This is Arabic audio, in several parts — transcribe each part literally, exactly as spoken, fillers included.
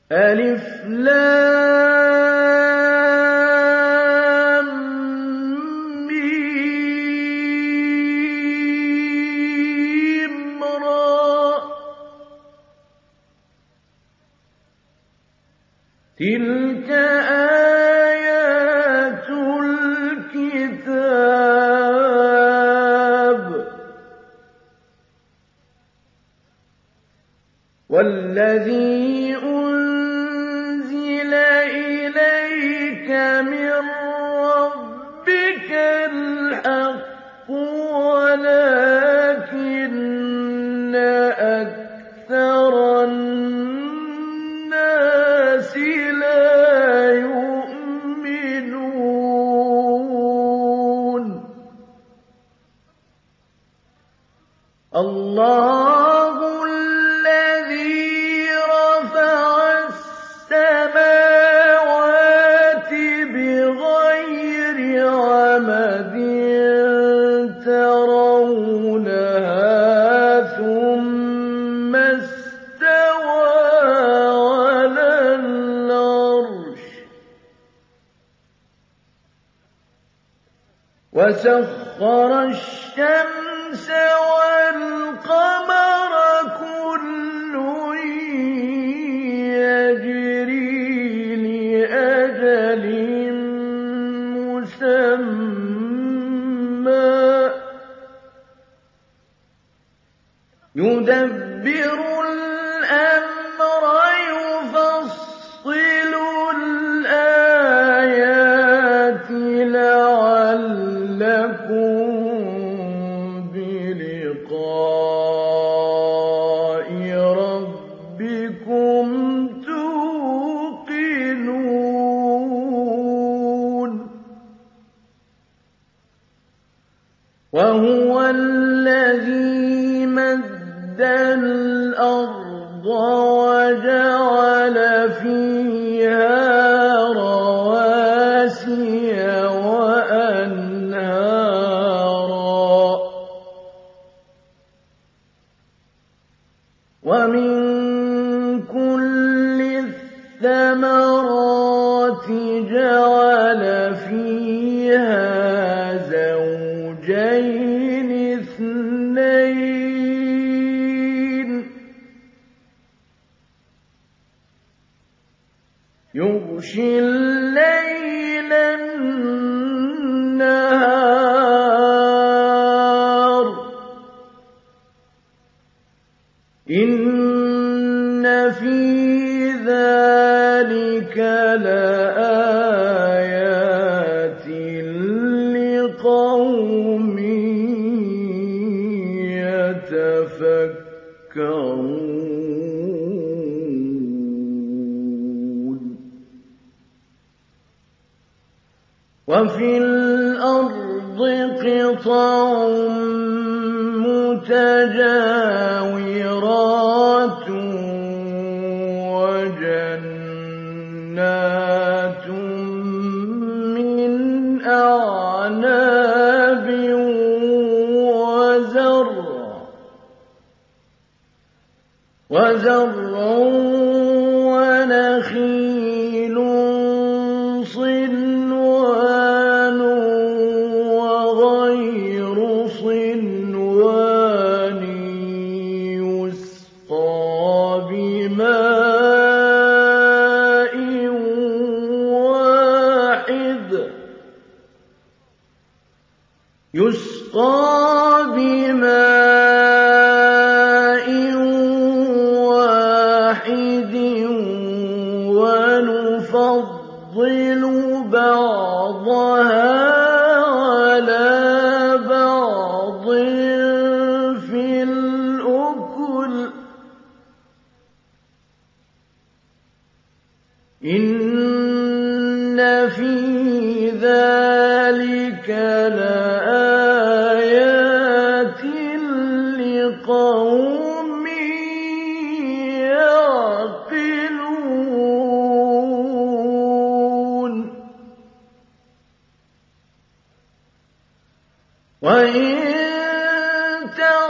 ألف لام ميم را تلك آيات الكتاب والذي أنزل إليك من ربك الحق ولكن أكثر الناس لا يؤمنون الله الذي رفع السماوات بغير عمد ترونها ثم استوى على العرش وسخر الشمس والقمر كل يجري لأجل مسمى يدبر الأمر يفصل الآيات لعلكم بلقاء ربكم توقنون وهو الذي مد الأرض وجعل فيها رواسي وأنهارا ومن كل الثمرات جعل فيها زوجين اثنين يغشي الليل النهار إن في ذلك لآيات لقوم يتفكرون وفي الأرض قطع متجاورات وجنات من أعناب وزرع وزرع ونخيل صنوان وغير صنوان يسقى بماء واحد يسقى بماء واحد ونفضل بعضها على بعض في الأكل إن في ذلك لآيات لقوم يعقلون وإن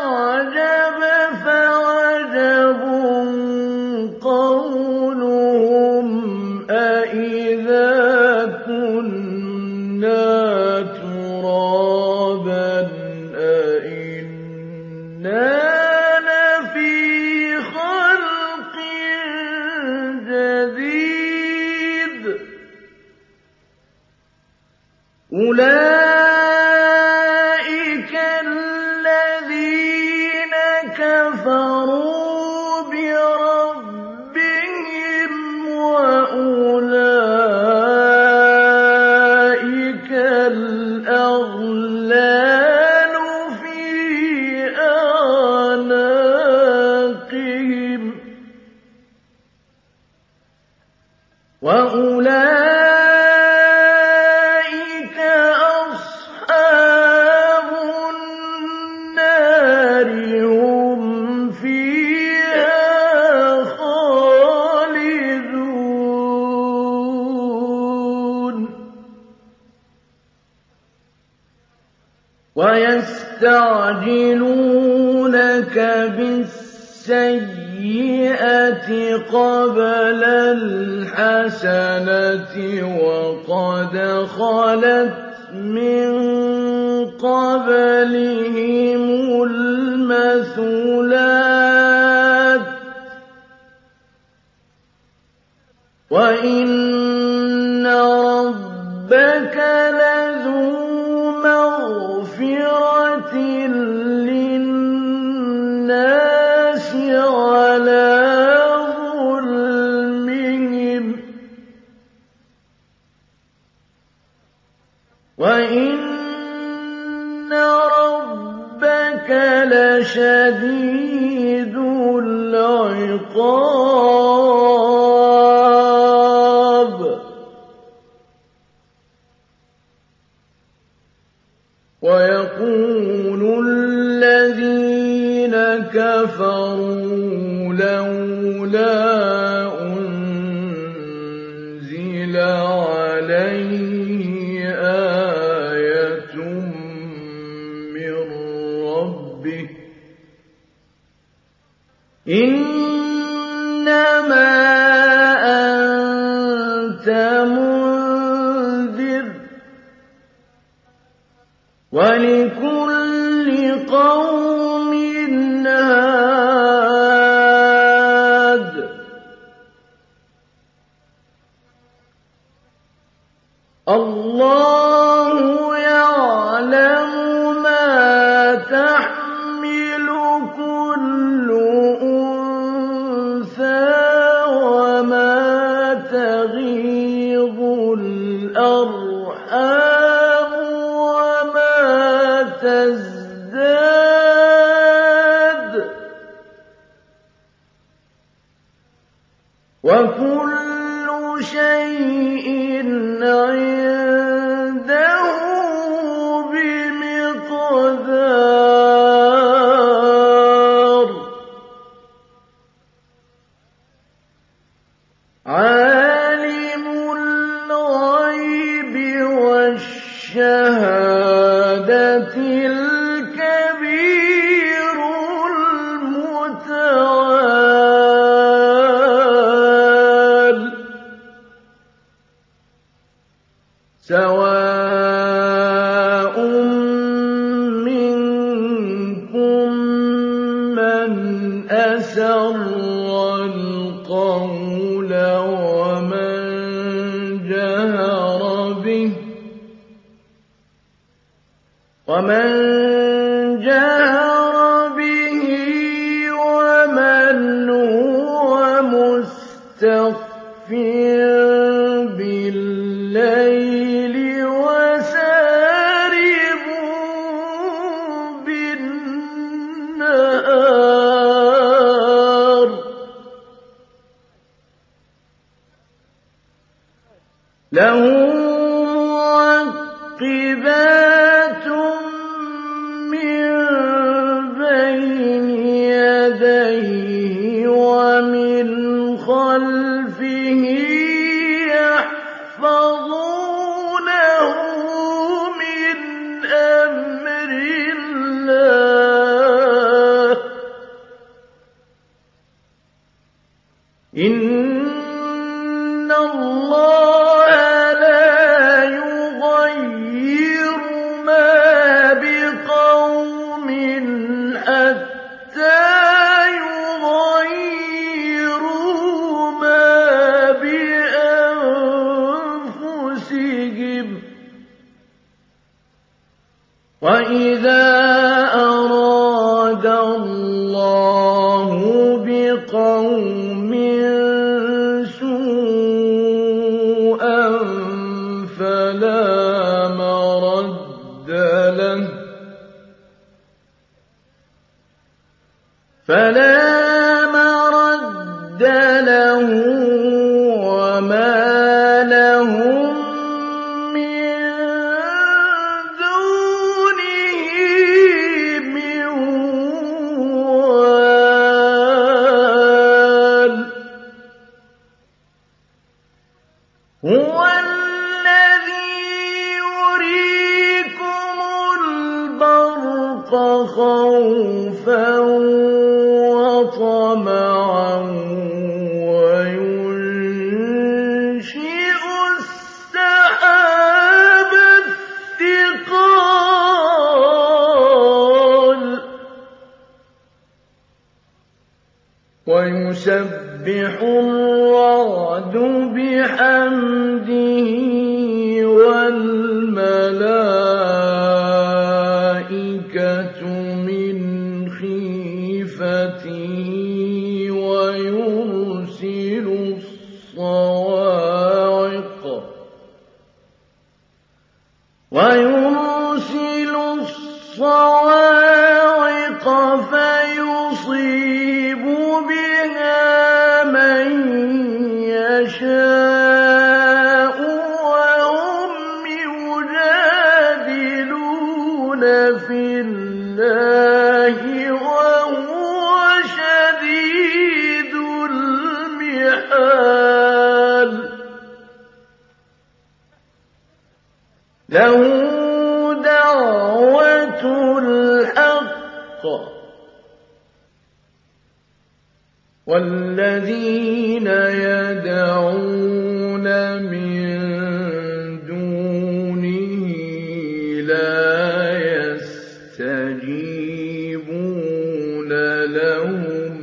تعجب فعجب قولهم أُولَٰئِكَ الَّذِينَ كَفَرُوا بِرَبِّهِمْ ۖ وَأُولَٰئِكَ الْأَغْلَالُ فِي أَعْنَاقِهِمْ ۖ وَأُولَٰئِكَ أَصْحَابُ النَّارِ ۖ هُمْ فِيهَا خَالِدُونَ وَيَسْتَعْجِلُونَكَ بِالسَّيِّئَةِ قَبْلَ الْحَسَنَةِ وَقَدْ خَلَتْ مِن قَبْلِهِمُ الْمَثُلَاتُ ۗ وَإِنَّ رَبَّكَ لَذُو مَغْفِرَةٍ لِّلنَّاسِ عَلَىٰ ظُلْمِهِمْ ۖ وَإِنَّ رَبَّكَ لَشَدِيدُ الْعِقَابِ. وَيَقُولُ الَّذِينَ كَفَرُوا لَوْلَا أُنزِلَ عَلَيْهِ آيَةٌ مِّن رَّبِّهِ ۗ إِنَّمَا أَنتَ مُنذِرٌ ۖ وَلِكُلِّ قَوْمٍ هَادٍ ۗ اللَّهُ يَعْلَمُ مَا تَحْمِلُ كُلُّ أُنثَىٰ وَمَا تَغِيضُ الْأَرْحَامُ وَمَا تَزْدَادُ ۖ وَكُلُّ شَيْءٍ عِندَهُ بِمِقْدَارٍ. عَالِمُ الْغَيْبِ وَالشَّهَادَةِ الْكَبِيرُ الْمُتَعَالِ. سَوَاءٌ مِّنكُم مَّنْ أَسَرَّ الْقَوْلَ وَمَن جَهَرَ بِهِ وَمَن جَهَرَ بِهِ وَمَنْ هُوَ مُسْتَخْفٍ بِاللَّيْلِ وَسَارِبٌ بِالنَّهَارِ. لَهُ مُعَقِّبَاتٌ مِّن بَيْنِ يَدَيْهِ وَمِنْ خَلْفِهِ يَحْفَظُونَهُ مِنْ أَمْرِ اللَّهِ ۗ إِنَّ اللَّهَ لَا يُغَيِّرُ مَا بِقَوْمٍ حَتَّىٰ يُغَيِّرُوا مَا بِأَنفُسِهِمْ ۗ هُوَ الَّذِي يُرِيكُمُ الْبَرْقَ خَوْفًا وَطَمَعًا وَيُنشِئُ السَّحَابَ الثِّقَالَ وَيُسَبِّحُ الرَّعْدُ بِحَمْدِهِ وَالْمَلَائِكَةُ مِنْ خِيفَتِهِ وَيُرْسِلُ الصَّوَاعِقَ وَيُرْسِلُ الصَّوَاعِقَ فَيُصِيبُ بِهَا مَن يَشَاءُ وَهُمْ يُجَادِلُونَ فِي اللَّهِ وَهُوَ شَدِيدُ الْمِحَالِ لَهُ دَعْوَةُ الْحَقِّ وَالَّذِينَ يَدْعُونَ مِن دُونِهِ لَا يَسْتَجِيبُونَ لَهُمْ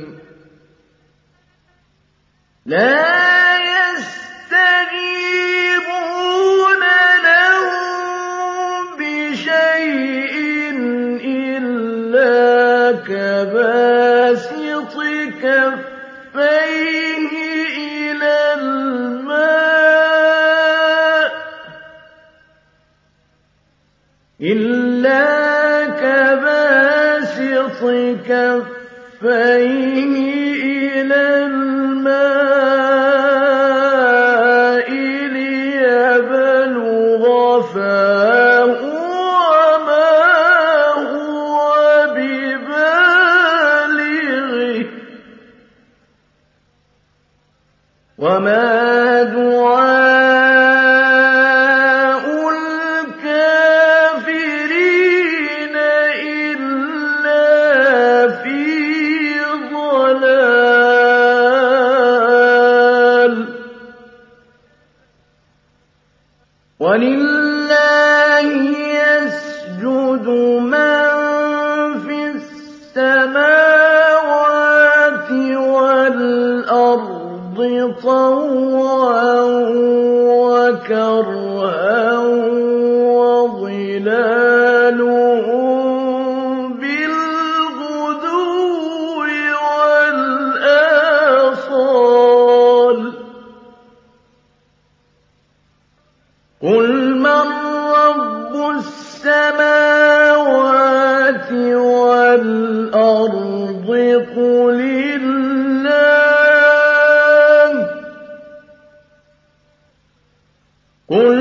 لا يستجيبون لهم بشيء إلا كباسط كفيه إلى الماء إلا كباسط كفيه إلى الماء ليبلغ فاه وما هو ببالغه وما دعاء الكافرين إلا في ضلال ولله يسجد من في السماوات والأرض طوعا وكرها وظلالهم بالغدو والآصال قل من رب السماوات والأرض قل الله قل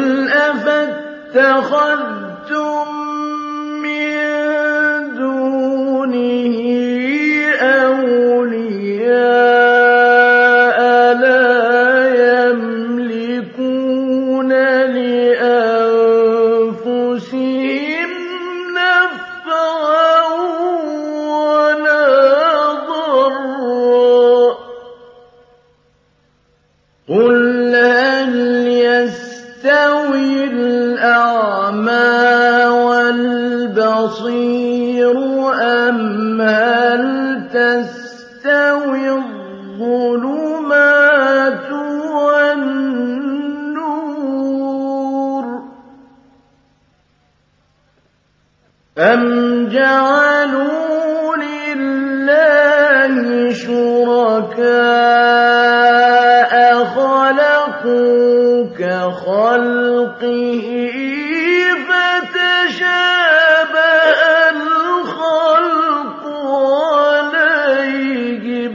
أفاتخذتم من دونه أولياء لا يملكون لأنفسهم نفعا ولا ضرا قل هل يستوي الأعمى والبصير أم هل تستوي الظلمات والنور أم جعلوا لله شركاء خلقوا كخلقه فتشابه الخلق عليهم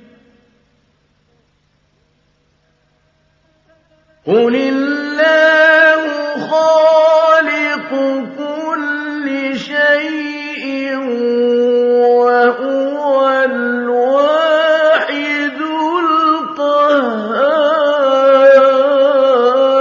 قل الله خالق كل شيء وهو الواحد القهار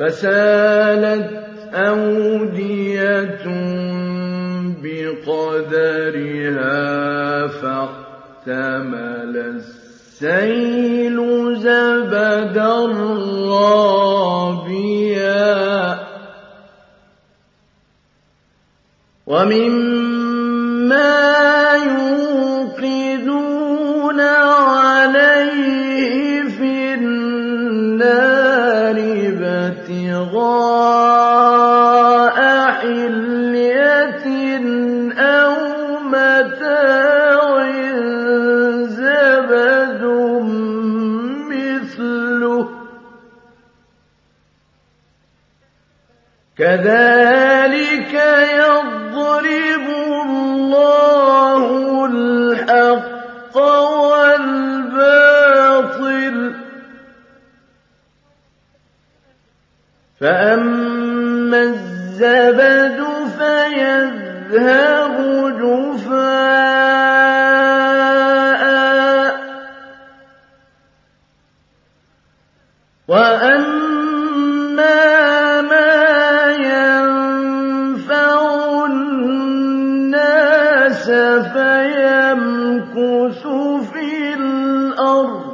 فسالت أودية بقدرها فاحتمل السيل زبدا رابيا ومما يوقدون عليه في النار ابتغاء حلية أو متاع زبد مثله كذلك يضرب الله الحق والباطل فأما الزبد فيذهب جفاء وأما ما ينفع الناس فيمكث في الأرض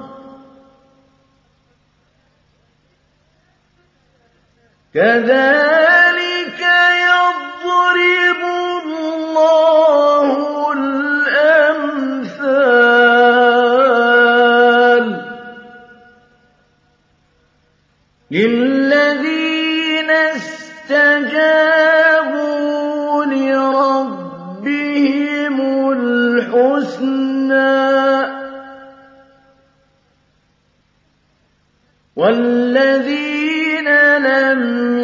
كذلك يضرب الله الأمثال للذين استجابوا لربهم الحسنى والذين لم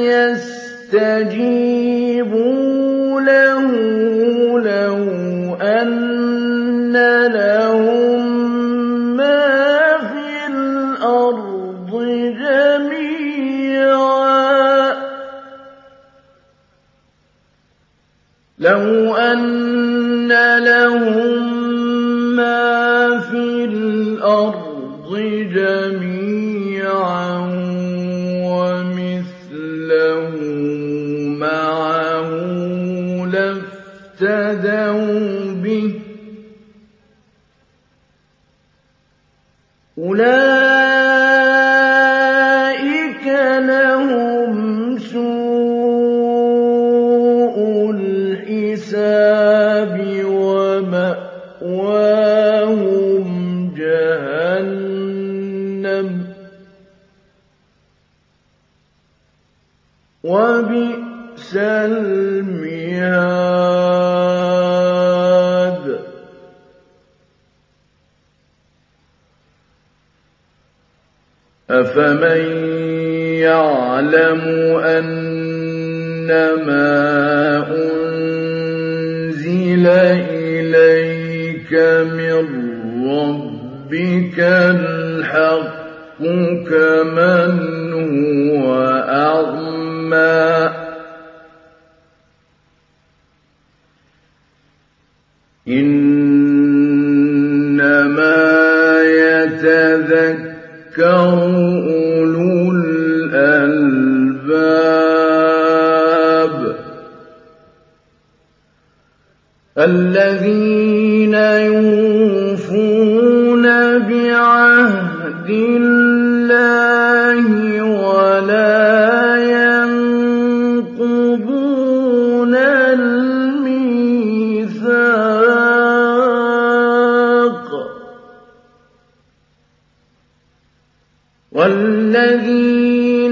يستجيبوا له لو أن لهم ما في الأرض جميعا لو أن لهم ما في الأرض جميعا ومثله معه لافتدوا به أولئك لهم سوء الحساب ومأواهم جهنم وبئس المهاد أفمن يعلم أنما أنزل إليك من ربك الحق كمن هو أعمى إنما يتذكر أولو الألباب الذين يوفون بعهد الله ولا ينقضون الميثاق والذين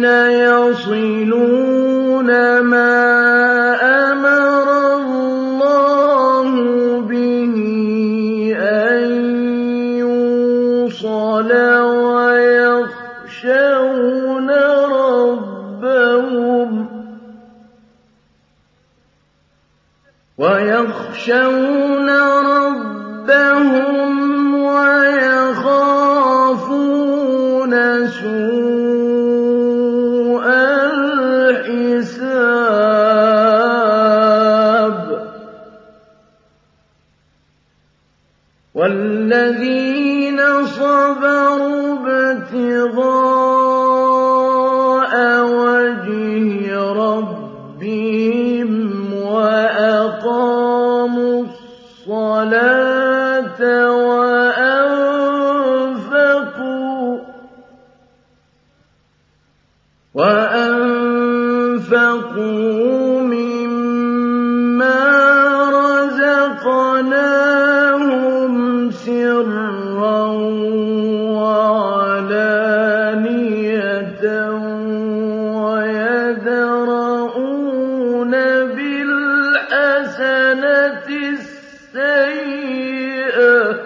يصلون ما أمر الله به أن يوصل ويخشون ربهم ويخشون ربهم ويخافون سوء الحساب والذين صبروا ابتغاء وجه أنفقوا مما رزقناهم سرا وعلانية ويدرؤون بالحسنة السيئة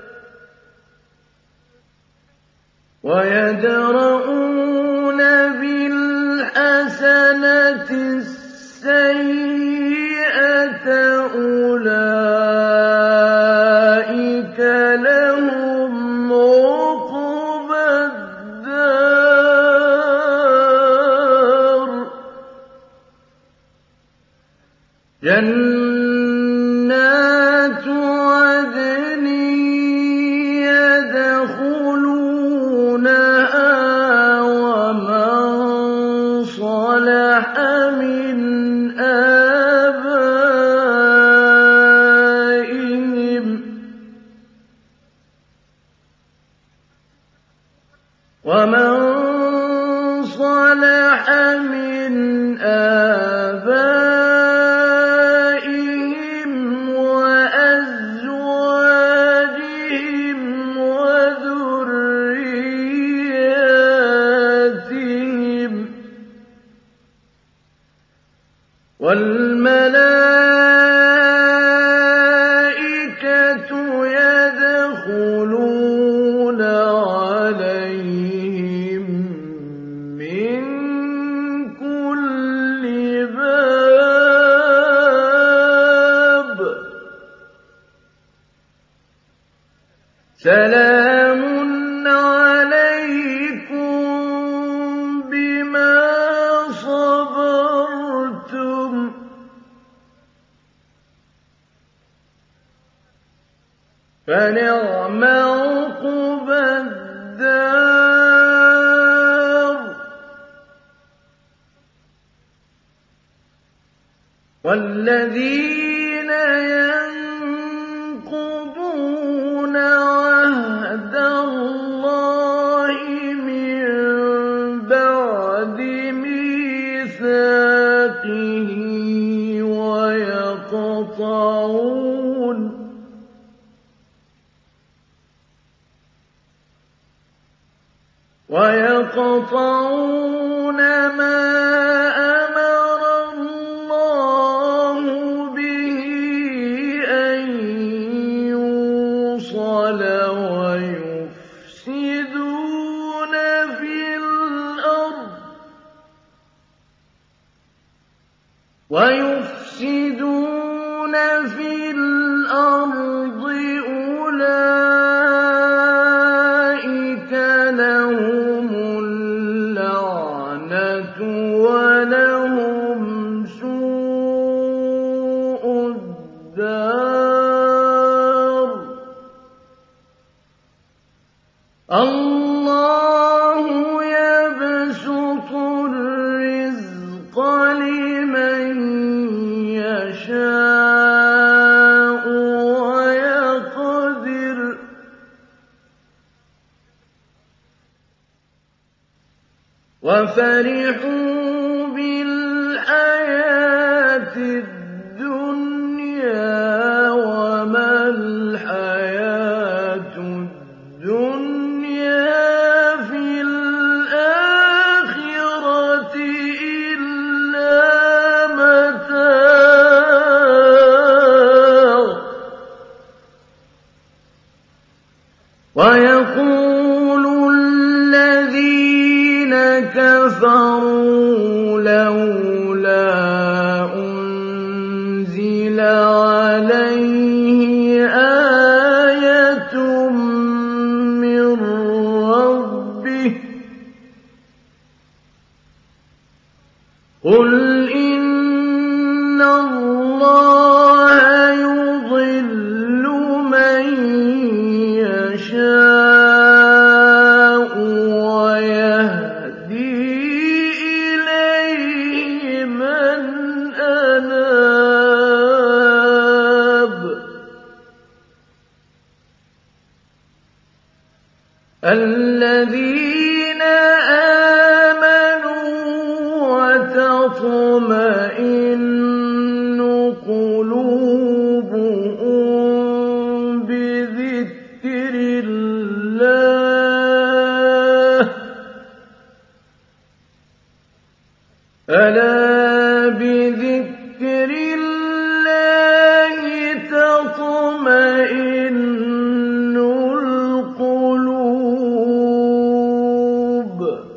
ويدرؤون بالحسنة السيئة أولئك لهم عقبى الدار جنات عدن يدخلونها ومن صلح من آبائهم ومن صلح من آبائهم وأزواجهم وذرياتهم والملائكة يدخلون عليهم من كل باب سلام عليكم بما صبرتم فنعم عقبى الدار والذين ينقضون عهد الله من بعد ميثاقه ويقطعون ويقطعون ما أمر الله به أن يوصل ويفسدون في الأرض ويفسدون في الأرض أولئك لهم اللعنة ولهم سوء الدار الله يبسط الرزق لمن يشاء ويقدر وفرحوا بالحياة الدنيا وما الحياة الدنيا في الآخرة إلا متاع ويقول الذين كفروا لولا أنزل عليه آية من ربه قل إن الله يضل من يشاء ويهدي إليه من أناب الذين آمنوا وتطمئن بِذِكْرِ اللَّهِ تَطْمَئِنُّ الْقُلُوبُ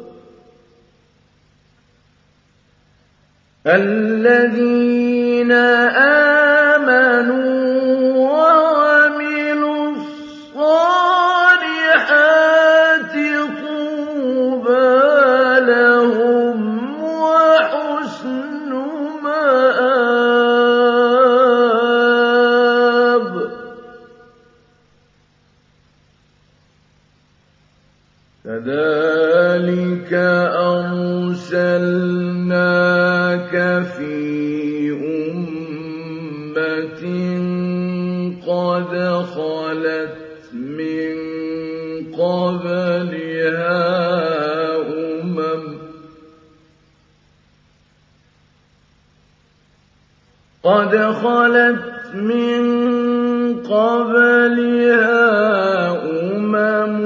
الَّذِينَ آمَنُوا وَعَمِلُوا الصَّالِحَاتِ طُوبَىٰ لَهُمْ وَحُسْنُ مَآبٍ كَذَٰلِكَ أَرْسَلْنَاكَ فِي أُمَّةٍ قَدْ خَلَتْ مِن قَبْلِهَا أُمَمٌ قَدْ خَلَتْ مِن قَبْلِهَا أُمَمٌ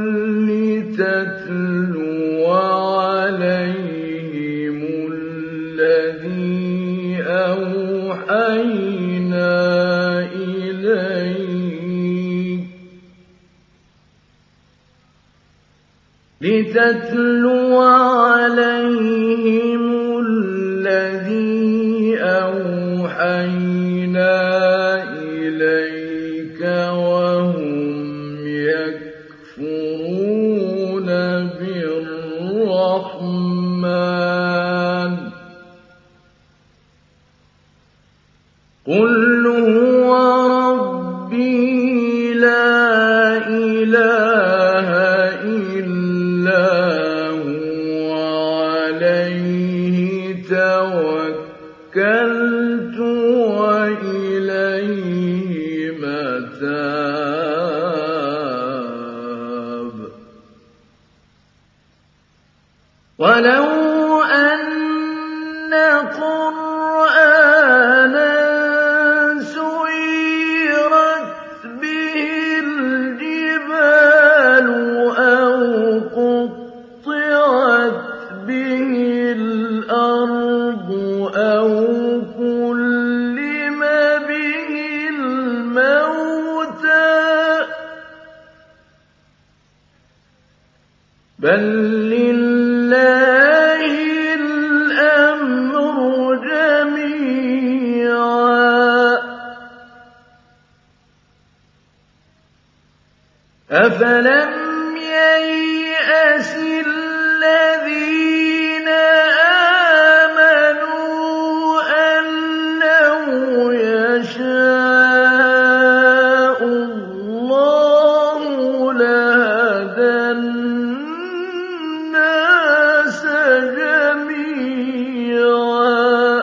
لِّتَتْلُوَ عَلَيْهِمُ الَّذِي أَوْحَيْنَا إِلَيْكَ لِتَتْلُوَ عَلَيْهِمُ الَّذِي أَوْحَيْنَا إِلَيْكَ وَهُمْ يَكْفُرُونَ بِالرَّحْمَٰنِ قُلْ هُوَ رَبِّي لَا إِلَٰهَ إِلَّا هُوَ عَلَيْهِ تَوَكَّلْتُ وَإِلَيْهِ مَتَابِ وَلَوْ أَنَّ قُرْآنًا سُيِّرَتْ بِهِ الْجِبَالُ أَوْ قُطِّعَتْ بِهِ الْأَرْضُ أَوْ كُلِّمَ بِهِ الْمَوْتَىٰ بَل لِّلَّهِ الْأَمْرُ جَمِيعًا أَفَلَمْ يَيْأَسِ الَّذِينَ آمَنُوا أَن لَّوْ يَشَاءُ اللَّهُ لَهَدَى النَّاسَ جَمِيعًا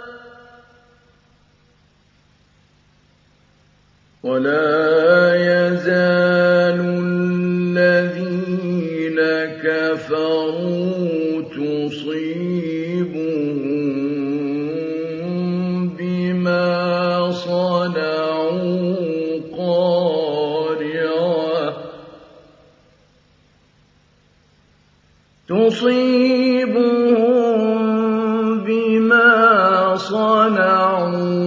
وَلَا يَزَالُ الَّذِينَ كَفَرُوا تُصِيبُهُم بِمَا صَنَعُوا قَارِعَةً تُصِيبُهُم بِمَا صَنَعُوا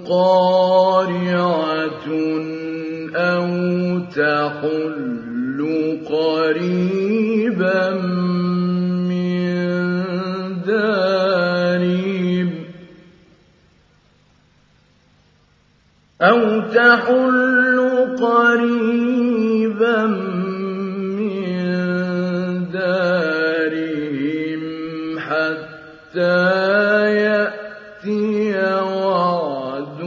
قَارِعَةٌ أَوْ تَحُلُّ قَرِيبًا مِّن دَارِهِمْ أَوْ تَحُلُّ قَرِيبًا مِّن دَارِهِمْ حَتَّىٰ يَأْتِيَ وَعْدُ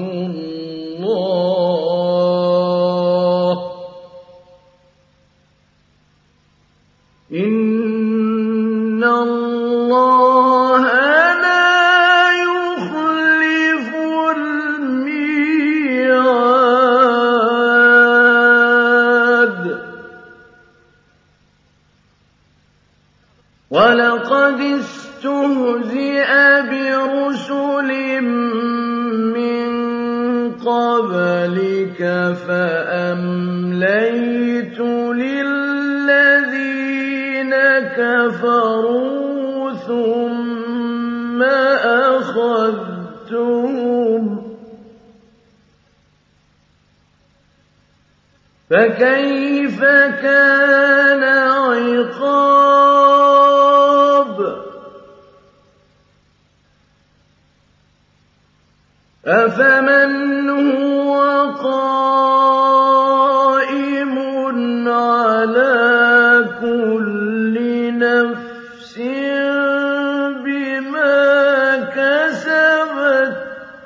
اللَّهِ إِنَّ اللَّهَ لَا يُخْلِفُ الْمِيعَادَ وَلَقَدِ اسْتُهْزِئَ بِرُسُلٍ مِّن قَبْلِكَ فَأَمْلَيْتُ لِلَّذِينَ كَفَرُوا ثُمَّ أَخَذْتُهُمْ فَخِذْتُمُوهُمْ فَكَيْفَ كَانَ عِقَابِ أَفَمَنْ هُوَ قَائِمٌ عَلَىٰ كُلِّ نَفْسٍ بِمَا كَسَبَتْ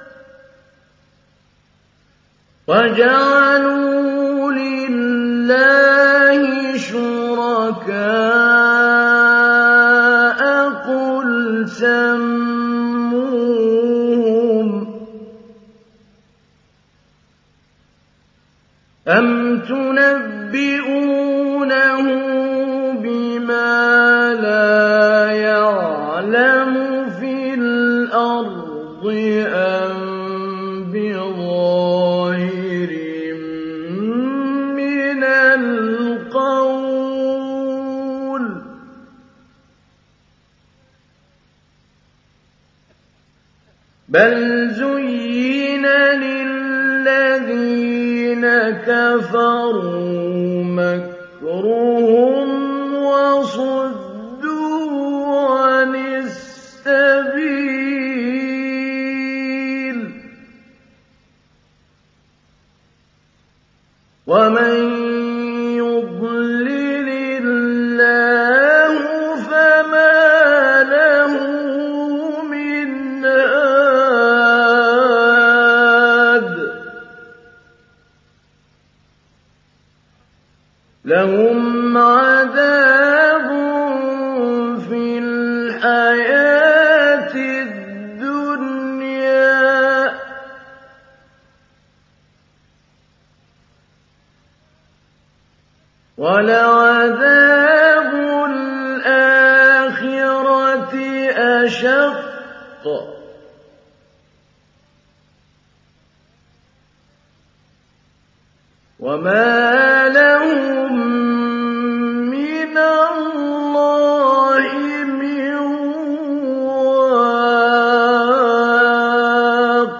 وَجَعَلُوا لِلَّهِ شُرَكَاءَ قُلْ سَمُّوهُمْ أَمْ تُنَبِّئُونَهُ بِمَا لَا يَعْلَمُ فِي الْأَرْضِ أَم بِظَاهِرٍ مِّنَ الْقَوْلِ ۗ بَلْ زُيِّنَ لِلَّذِينَ كَفَرُوا مَكْرُهُمْ وَصُدُّوا عَنِ السَّبِيلِ ۗ وَمَن يُضْلِلِ اللَّهُ فَمَا لَهُ مِنْ هَادٍ لَّهُمْ عَذَابٌ فِي الْحَيَاةِ الدُّنْيَا ۖ وَلَعَذَابُ الْآخِرَةِ أَشَقُّ ۖ وَمَا لَهُم مِّنَ اللَّهِ مِن وَاقٍ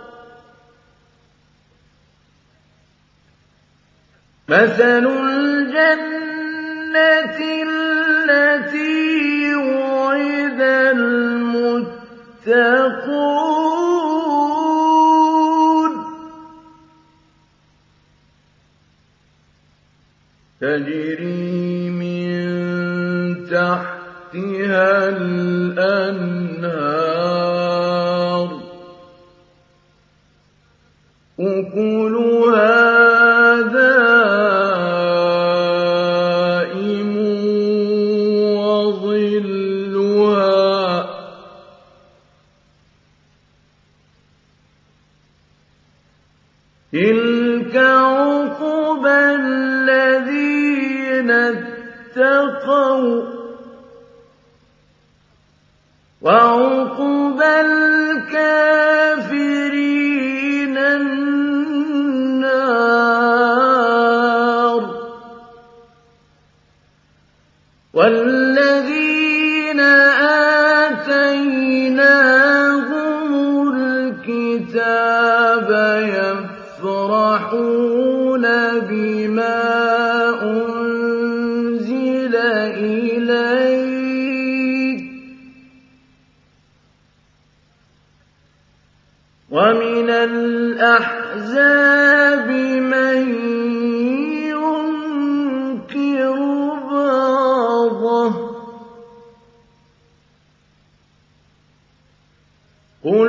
مَثَلُ الْجَنَّةِ الَّتِي وُعِدَ الْمُتَّقُونَ تَجْرِي مِن تَحْتِهَا الْأَنْهَارُ أُكُلُهَا دَائِمٌ وَظِلُّهَا ۚ تِلْكَ عُقْبَى الَّذِينَ اتَّقَوْا ۖ وَّعُقْبَى الْكَافِرِينَ النَّارُ وَالَّذِينَ آتَيْنَاهُمُ الْكِتَابَ يَفْرَحُونَ بِمَا أُنزِلَ إِلَيْكَ ۖ وَمِنَ الْأَحْزَابِ مَن يُنكِرُ بَعْضَهُ ۚ قُلْ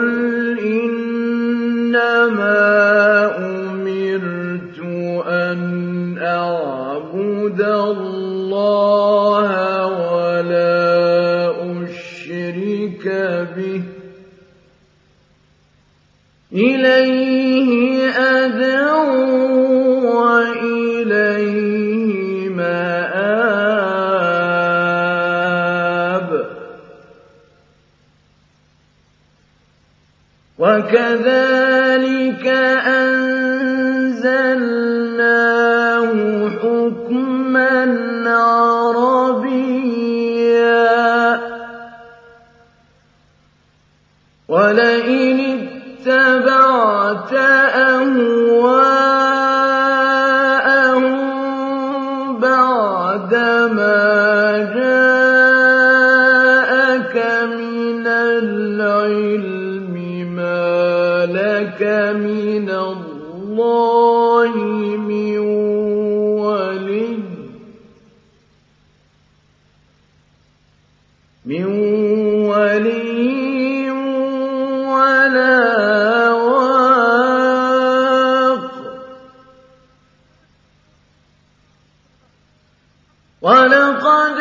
إِنَّمَا أُمِرْتُ أَنْ أَعْبُدَ اللَّهَ وَلَا أُشْرِكَ بِهِ ۚ إِلَيْهِ أَدْعُو وَإِلَيْهِ مَآبِ وَكَذَٰلِكَ أَنزَلْنَاهُ حُكْمًا عَرَبِيًّا ۚ وَلَئِنِ اتبعت أهواءهم بعدما جاءك من العلم ما لك من الله من ولي من ولي ولا واق ولقد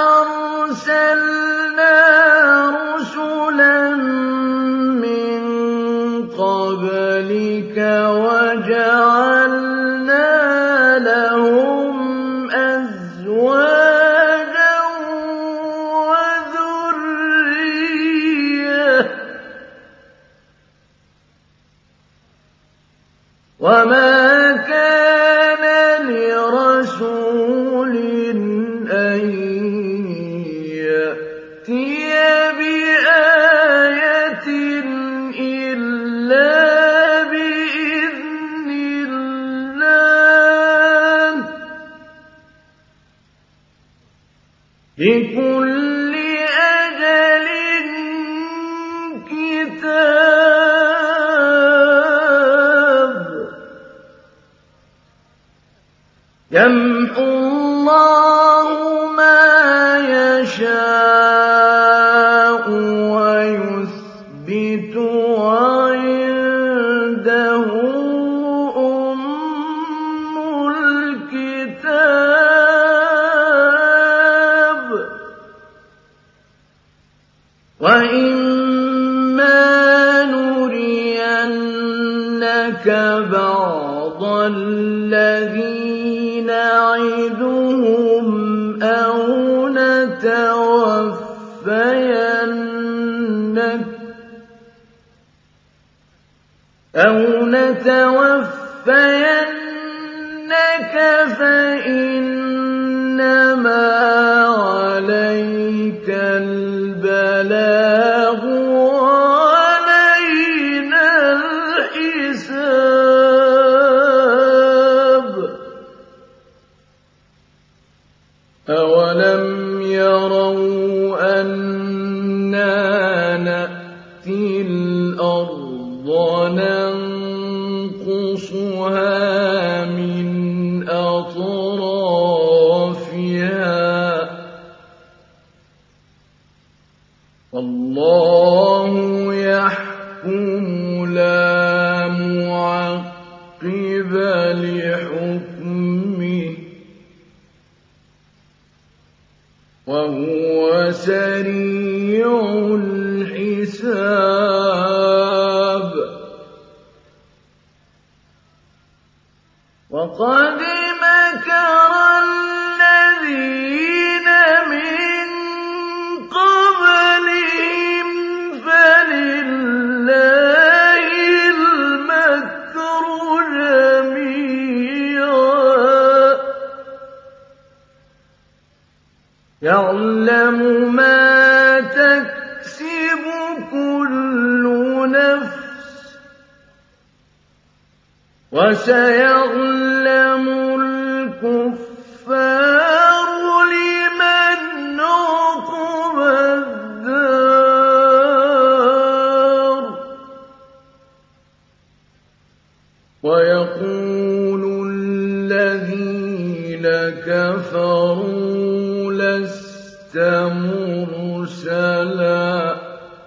أرسلنا رسلا من قبلك وجعلنا لهم أزواجا وذرية وما كان لرسول أن يأتي بآية إلا بإذن الله لكل أجل كتاب يمحو الله ما يشاء ويثبت وعنده أم الكتاب وإما نرينك بعض الذي نعدهم أو نتوفينك أو نتوفينك فإنما عليك البلاغ وعلينا الحساب أولم يروا أنا نأتي الأرض ننقصها من أطرافها والله يحكم لا معقب لحكمه وهو سريع الحساب وقد مكر الذين من قبلهم فلله المكر جميعا يعلم ما تكسب كل نفس وسيعلم الكفار لمن عقب الدار ويقول الذين كفروا لست مرسلا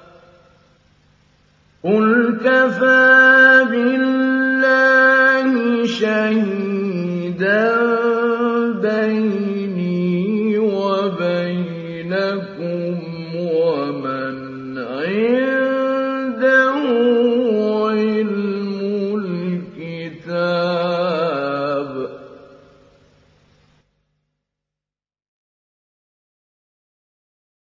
قل كفى بالله شهيدا